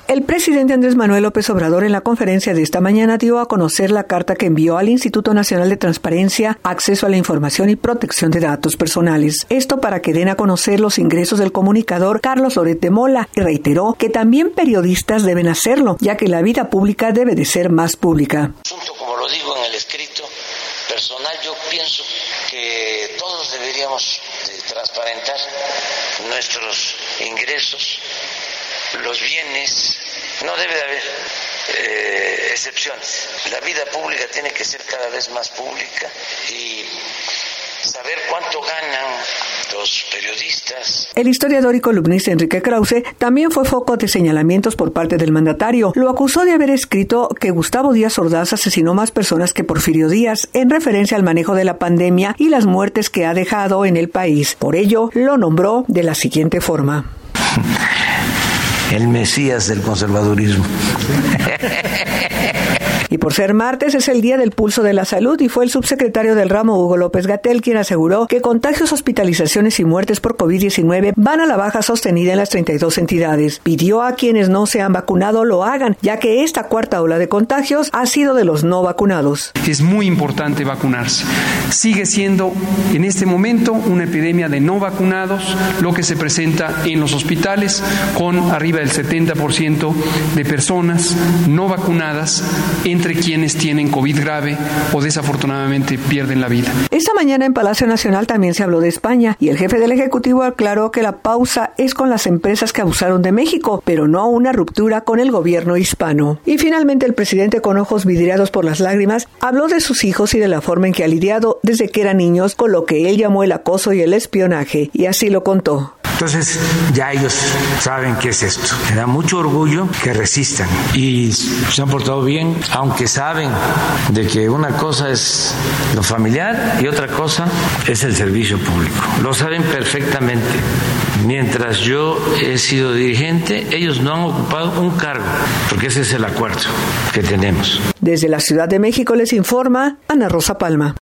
El presidente Andrés Manuel López Obrador en la conferencia de esta mañana dio a conocer la carta que envió al Instituto Nacional de Transparencia, Acceso a la Información y Protección de Datos Personales. Esto para que den a conocer los ingresos del comunicador Carlos Loret de Mola, y reiteró que también periodistas deben hacerlo, ya que la vida pública debe de ser más pública. Como lo digo en el escrito personal, yo pienso que todos deberíamos transparentar nuestros ingresos, los bienes. No debe de haber excepciones. La vida pública tiene que ser cada vez más pública y saber cuánto ganan los periodistas. El historiador y columnista Enrique Krause también fue foco de señalamientos por parte del mandatario. Lo acusó de haber escrito que Gustavo Díaz Ordaz asesinó más personas que Porfirio Díaz, en referencia al manejo de la pandemia y las muertes que ha dejado en el país. Por ello, lo nombró de la siguiente forma: el Mesías del conservadurismo. Y por ser martes es el Día del Pulso de la Salud y fue el subsecretario del ramo Hugo López-Gatell quien aseguró que contagios, hospitalizaciones y muertes por COVID-19 van a la baja sostenida en las 32 entidades. Pidió a quienes no se han vacunado lo hagan, ya que esta cuarta ola de contagios ha sido de los no vacunados. Es muy importante vacunarse. Sigue siendo en este momento una epidemia de no vacunados, lo que se presenta en los hospitales, con arriba del 70% de personas no vacunadas entre quienes tienen COVID grave o desafortunadamente pierden la vida. Esta mañana en Palacio Nacional también se habló de España y el jefe del Ejecutivo aclaró que la pausa es con las empresas que abusaron de México, pero no una ruptura con el gobierno hispano. Y finalmente el presidente, con ojos vidriados por las lágrimas, habló de sus hijos y de la forma en que ha lidiado desde que eran niños con lo que él llamó el acoso y el espionaje, y así lo contó. Entonces ya ellos saben qué es esto. Me da mucho orgullo que resistan y se han portado bien, aunque saben de que una cosa es lo familiar y otra cosa es el servicio público. Lo saben perfectamente. Mientras yo he sido dirigente, ellos no han ocupado un cargo, porque ese es el acuerdo que tenemos. Desde la Ciudad de México les informa Ana Rosa Palma.